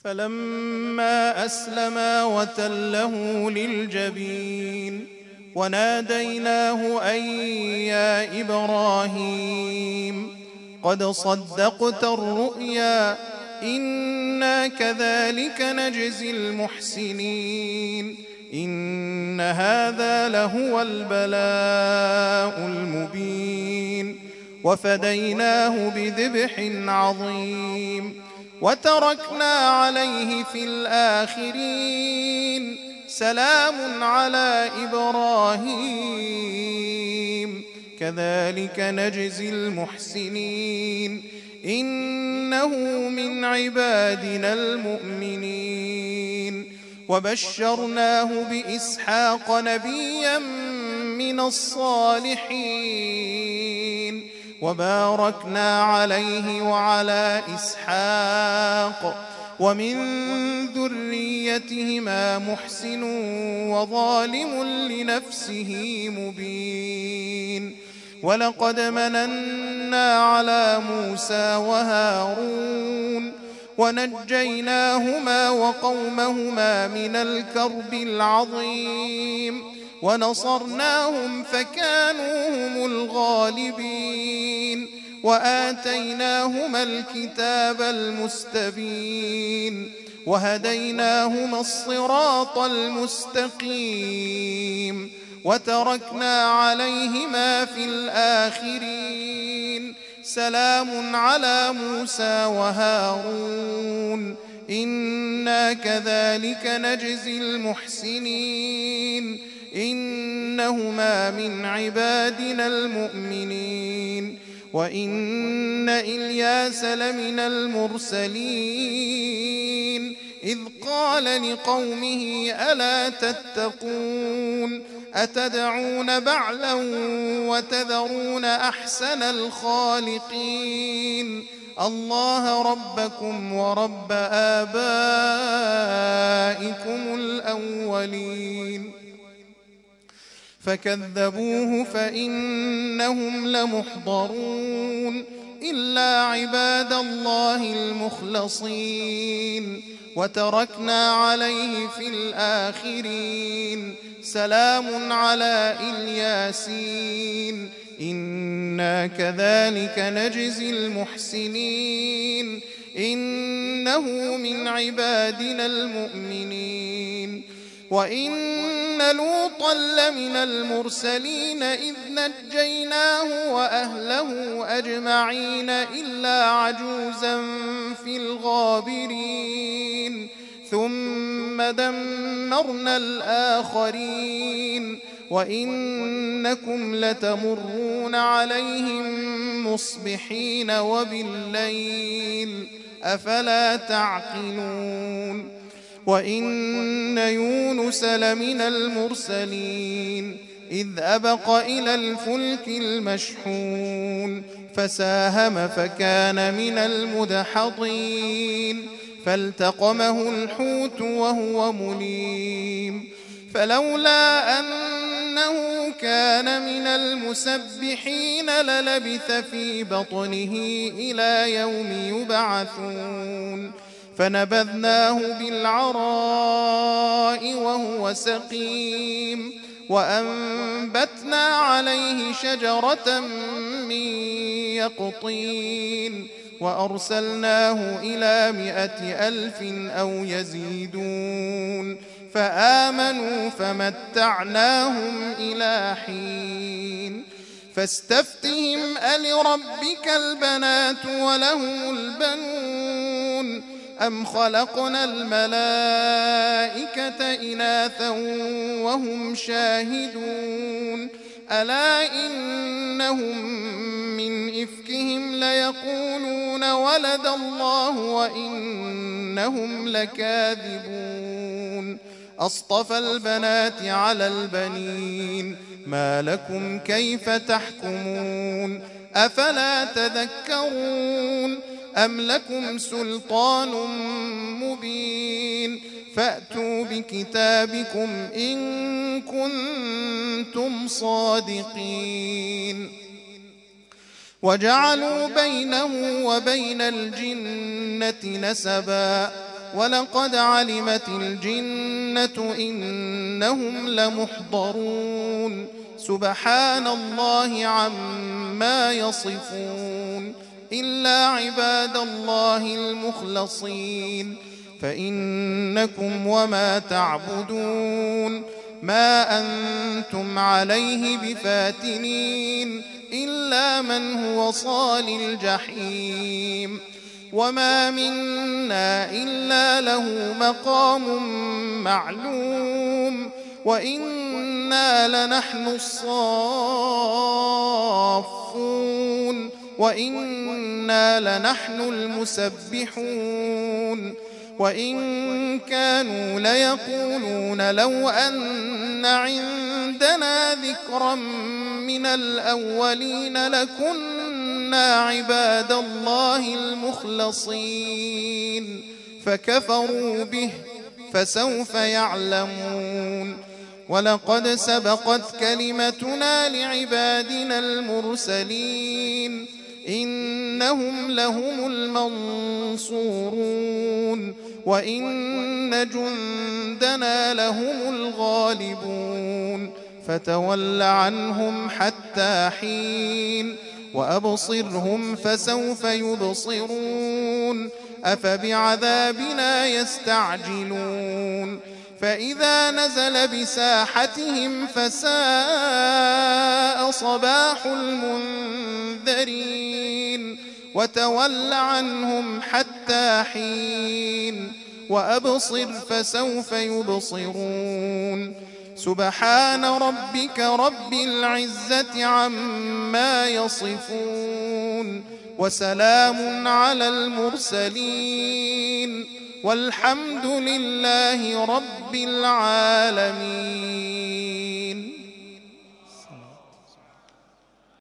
فلما أسلما وتله للجبين وناديناه أن يا إبراهيم قد صدقت الرؤيا إنا كذلك نجزي المحسنين إن هذا لهو البلاء المبين وفديناه بذبح عظيم وتركنا عليه في الآخرين سلام على إبراهيم كذلك نجزي المحسنين إنه من عبادنا المؤمنين وبشرناه بإسحاق نبيا من الصالحين وباركنا عليه وعلى إسحاق ومن ذريتهما محسن وظالم لنفسه مبين ولقد مننا على موسى وهارون ونجيناهما وقومهما من الكرب العظيم ونصرناهم فكانوا هم الغالبين وآتيناهما الكتاب المستبين وهديناهما الصراط المستقيم وتركنا عليهما في الآخرين سلام على موسى وهارون إنا كذلك نجزي المحسنين إنهما من عبادنا المؤمنين وإن إلياس لمن المرسلين إذ قال لقومه ألا تتقون أتدعون بعلا وتذرون أحسن الخالقين الله ربكم ورب آبائكم الأولين فكذبوه فإنهم لمحضرون إلا عباد الله المخلصين وتركنا عليه في الآخرين سلام على الياسين إنا كذلك نجزي المحسنين إنه من عبادنا المؤمنين وإن لوطا لمن المرسلين إذ نجيناه وأهله أجمعين إلا عجوزا في الغابرين ثم دمرنا الآخرين وإنكم لتمرون عليهم مصبحين وبالليل أفلا تعقلون وإن يونس لمن المرسلين إذ أبق إلى الفلك المشحون فساهم فكان من المدحضين فالتقمه الحوت وهو مليم فلولا أنه كان من المسبحين للبث في بطنه إلى يوم يبعثون فنبذناه بالعراء وهو سقيم وأنبتنا عليه شجرة من يقطين وأرسلناه إلى 100,000 أو يزيدون فآمنوا فمتعناهم إلى حين فاستفتهم ألربك البنات ولهم البنون أم خلقنا الملائكة إناثا وهم شاهدون ألا إنهم من إفكهم ليقولون ولد الله وإنهم لكاذبون أصطفى البنات على البنين ما لكم كيف تحكمون أفلا تذكرون أم لكم سلطان مبين فأتوا بكتابكم إن كنتم صادقين وجعلوا بينه وبين الجنة نسبا ولقد علمت الجنة إنهم لمحضرون سبحان الله عما يصفون إلا عباد الله المخلصين فإنكم وما تعبدون ما أنتم عليه بفاتنين إلا من هو صال الجحيم وما منا إلا له مقام معلوم وإنا لنحن الصافون وإنا لنحن المسبحون وإن كانوا ليقولون لو أن عندنا ذكرا من الأولين لكنا عباد الله المخلصين فكفروا به فسوف يعلمون ولقد سبقت كلمتنا لعبادنا المرسلين إنهم لهم المنصورون وإن جندنا لهم الغالبون فتول عنهم حتى حين وأبصرهم فسوف يبصرون أفبعذابنا يستعجلون فإذا نزل بساحتهم فساء صباح المنذرين وتول عنهم حتى حين وأبصر فسوف يبصرون سبحان ربك رب العزة عما يصفون وسلام على المرسلين والحمد لله رب العالمين.